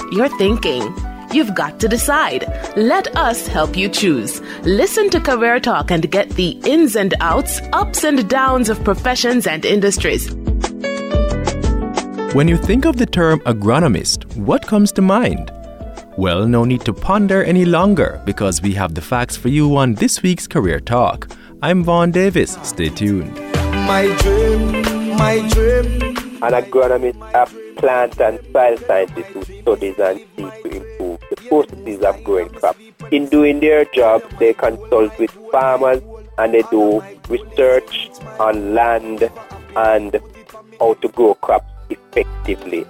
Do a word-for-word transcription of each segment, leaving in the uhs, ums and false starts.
You're thinking, you've got to decide. Let us help you choose. Listen to Career Talk and get the ins and outs, ups and downs of professions and industries. When you think of the term agronomist, what comes to mind? Well, no need to ponder any longer because we have the facts for you on this week's Career Talk. I'm Vaughn Davis. Stay tuned. My dream, my dream. An agronomist, a plant and soil scientist who studies and seeks to improve the processes of growing crops. In doing their job, they consult with farmers and they do research on land and how to grow crops effectively.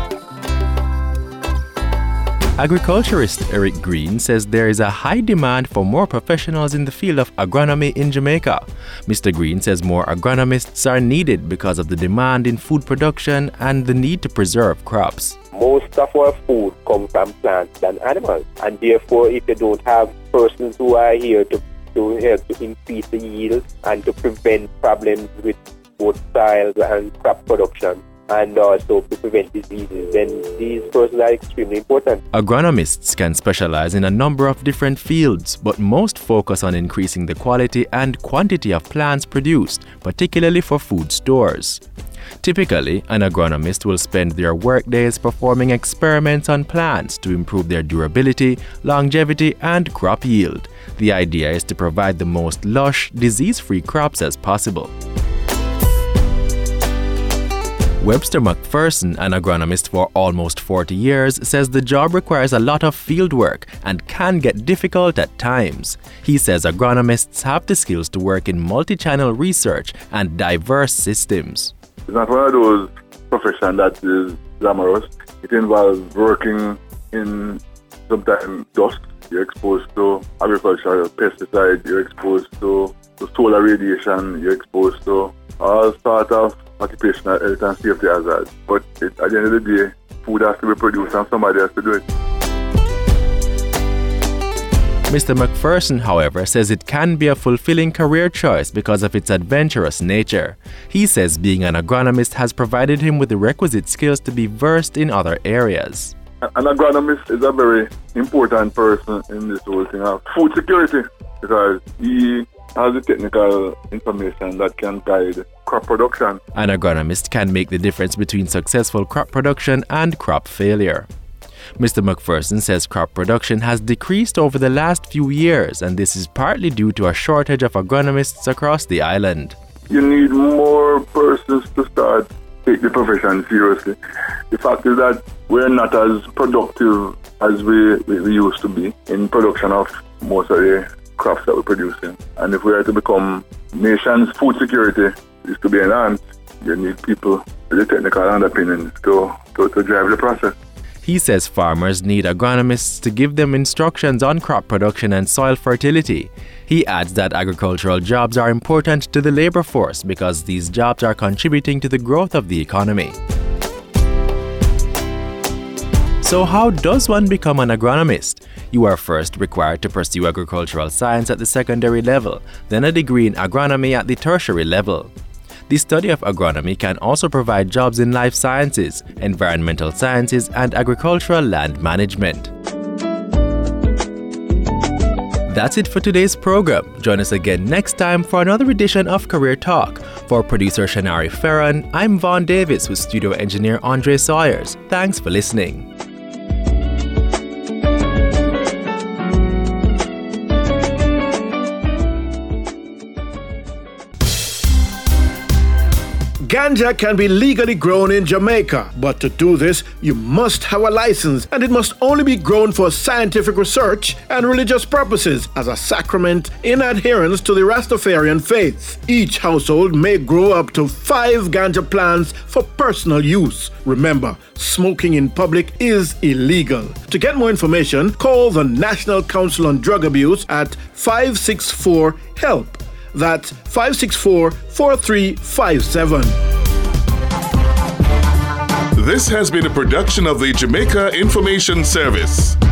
Agriculturist Eric Green says there is a high demand for more professionals in the field of agronomy in Jamaica. Mister Green says more agronomists are needed because of the demand in food production and the need to preserve crops. Most of our food comes from plants and animals, and therefore if you don't have persons who are here to, to help to increase the yield and to prevent problems with both soil and crop production, and also to prevent diseases, then these persons are extremely important. Agronomists can specialize in a number of different fields, but most focus on increasing the quality and quantity of plants produced, particularly for food stores. Typically, an agronomist will spend their workdays performing experiments on plants to improve their durability, longevity, and crop yield. The idea is to provide the most lush, disease-free crops as possible. Webster McPherson, an agronomist for almost forty years, says the job requires a lot of field work and can get difficult at times. He says agronomists have the skills to work in multi-channel research and diverse systems. It's not one of those professions that is glamorous. It involves working in sometimes dust. You're exposed to agricultural pesticides. You're exposed to, to solar radiation. You're exposed to all sorts of occupational health and safety hazards. But it, at the end of the day, food has to be produced and somebody has to do it. Mister McPherson, however, says it can be a fulfilling career choice because of its adventurous nature. He says being an agronomist has provided him with the requisite skills to be versed in other areas. An agronomist is a very important person in this whole thing of food security because he has the technical information that can guide crop production. An agronomist can make the difference between successful crop production and crop failure. Mister McPherson says crop production has decreased over the last few years, and this is partly due to a shortage of agronomists across the island. You need more persons to start take the profession seriously. The fact is that we're not as productive as we, we, we used to be in production of most of the crops that we're producing. And if we are to become nation's food security is to be enhanced, you need people with the technical underpinnings to, to, to drive the process. He says farmers need agronomists to give them instructions on crop production and soil fertility. He adds that agricultural jobs are important to the labor force because these jobs are contributing to the growth of the economy. So how does one become an agronomist? You are first required to pursue agricultural science at the secondary level, then a degree in agronomy at the tertiary level. The study of agronomy can also provide jobs in life sciences, environmental sciences, and agricultural land management. That's it for today's program. Join us again next time for another edition of Career Talk. For producer Shanari Ferran, I'm Vaughn Davis with studio engineer Andre Sawyers. Thanks for listening. Ganja can be legally grown in Jamaica, but to do this, you must have a license, and it must only be grown for scientific research and religious purposes as a sacrament in adherence to the Rastafarian faith. Each household may grow up to five ganja plants for personal use. Remember, smoking in public is illegal. To get more information, call the National Council on Drug Abuse at five six four HELP. That's five six four, four three five seven. This has been a production of the Jamaica Information Service.